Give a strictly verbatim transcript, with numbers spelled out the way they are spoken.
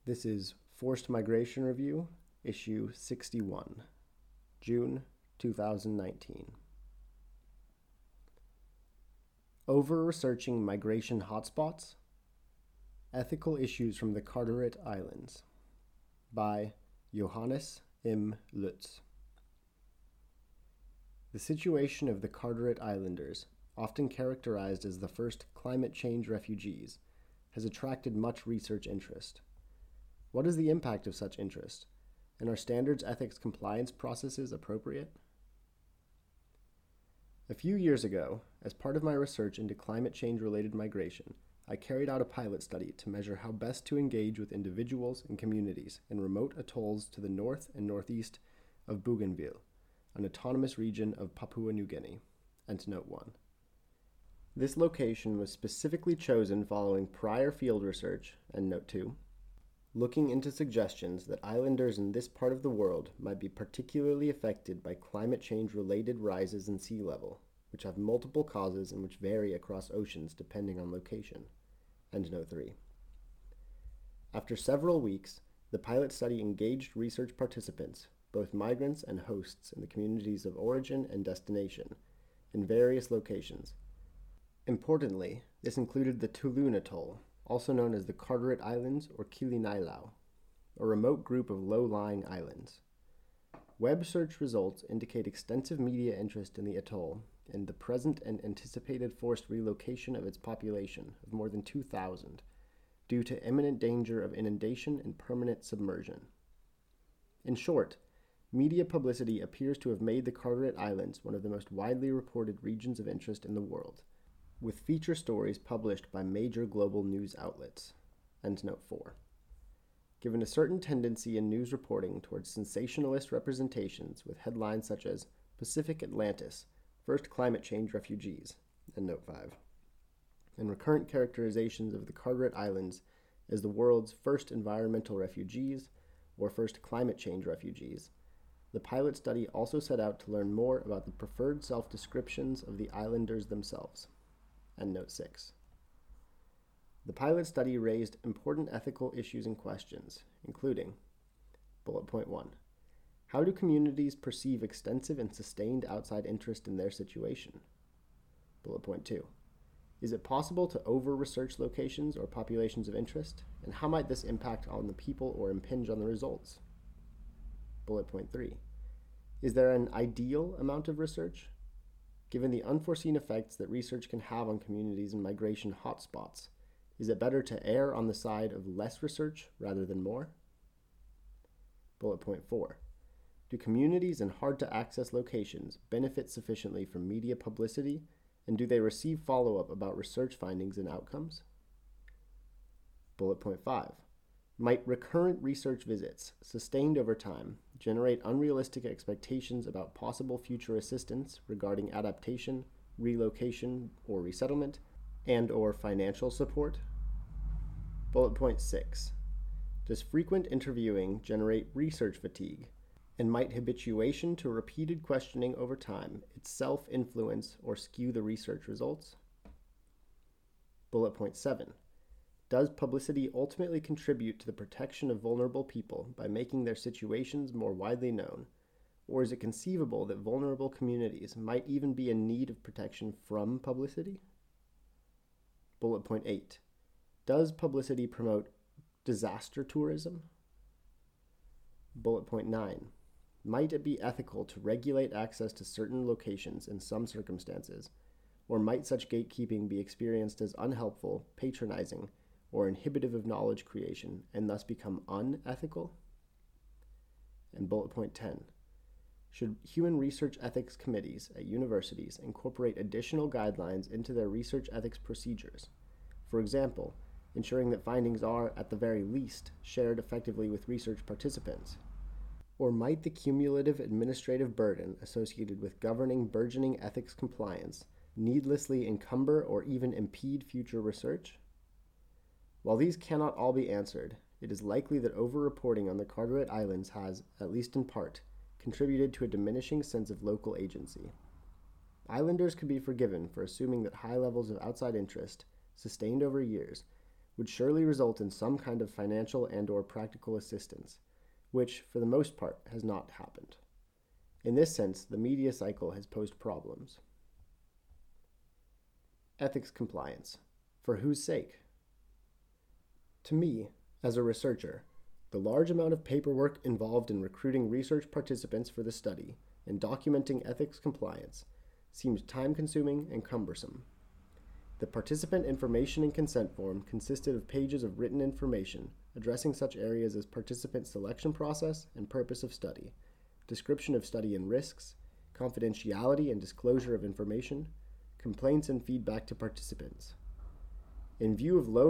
This is Forced Migration Review, issue sixty-one, June two thousand nineteen. Over-researching migration hotspots? Ethical Issues from the Carteret Islands by Johannes M. Lutz. The situation of the Carteret Islanders, often characterized as the first climate change refugees, has attracted much research interest. What is the impact of such interest, and are standards ethics compliance processes appropriate? A few years ago, as part of my research into climate change-related migration, I carried out a pilot study to measure how best to engage with individuals and communities in remote atolls to the north and northeast of Bougainville, an autonomous region of Papua New Guinea. And note one. This location was specifically chosen following prior field research, and note two, looking into suggestions that islanders in this part of the world might be particularly affected by climate change-related rises in sea level, which have multiple causes and which vary across oceans depending on location. And note three. After several weeks, the pilot study engaged research participants, both migrants and hosts in the communities of origin and destination, in various locations. Importantly, this included the Tulun Atoll, also known as the Carteret Islands or Kilinailao, a remote group of low-lying islands. Web search results indicate extensive media interest in the atoll and the present and anticipated forced relocation of its population of more than two thousand due to imminent danger of inundation and permanent submersion. In short, media publicity appears to have made the Carteret Islands one of the most widely reported regions of interest in the world, with feature stories published by major global news outlets. And note four. Given a certain tendency in news reporting towards sensationalist representations with headlines such as Pacific Atlantis, First Climate Change Refugees, and note five, and recurrent characterizations of the Carteret Islands as the world's first environmental refugees or first climate change refugees, the pilot study also set out to learn more about the preferred self-descriptions of the islanders themselves. And note six. The pilot study raised important ethical issues and questions, including bullet point one. How do communities perceive extensive and sustained outside interest in their situation? Bullet point two. Is it possible to over-research locations or populations of interest, and how might this impact on the people or impinge on the results? Bullet point three. Is there an ideal amount of research? Given the unforeseen effects that research can have on communities in migration hotspots, is it better to err on the side of less research rather than more? Bullet point four. Do communities in hard-to-access locations benefit sufficiently from media publicity, and do they receive follow-up about research findings and outcomes? Bullet point five. Might recurrent research visits, sustained over time, generate unrealistic expectations about possible future assistance regarding adaptation, relocation, or resettlement, and or financial support? Bullet point six. Does frequent interviewing generate research fatigue, and might habituation to repeated questioning over time itself influence or skew the research results? Bullet point seven. Does publicity ultimately contribute to the protection of vulnerable people by making their situations more widely known, or is it conceivable that vulnerable communities might even be in need of protection from publicity? Bullet point eight. Does publicity promote disaster tourism? Bullet point nine. Might it be ethical to regulate access to certain locations in some circumstances, or might such gatekeeping be experienced as unhelpful, patronizing, or inhibitive of knowledge creation, and thus become unethical? And bullet point ten. Should human research ethics committees at universities incorporate additional guidelines into their research ethics procedures? For example, ensuring that findings are, at the very least, shared effectively with research participants? Or might the cumulative administrative burden associated with governing burgeoning ethics compliance needlessly encumber or even impede future research? While these cannot all be answered, it is likely that over-reporting on the Carteret Islands has, at least in part, contributed to a diminishing sense of local agency. Islanders could be forgiven for assuming that high levels of outside interest, sustained over years, would surely result in some kind of financial and or practical assistance, which, for the most part, has not happened. In this sense, the media cycle has posed problems. Ethics compliance. For whose sake? To me, as a researcher, the large amount of paperwork involved in recruiting research participants for the study and documenting ethics compliance seemed time-consuming and cumbersome. The participant information and consent form consisted of pages of written information addressing such areas as participant selection process and purpose of study, description of study and risks, confidentiality and disclosure of information, complaints and feedback to participants. In view of low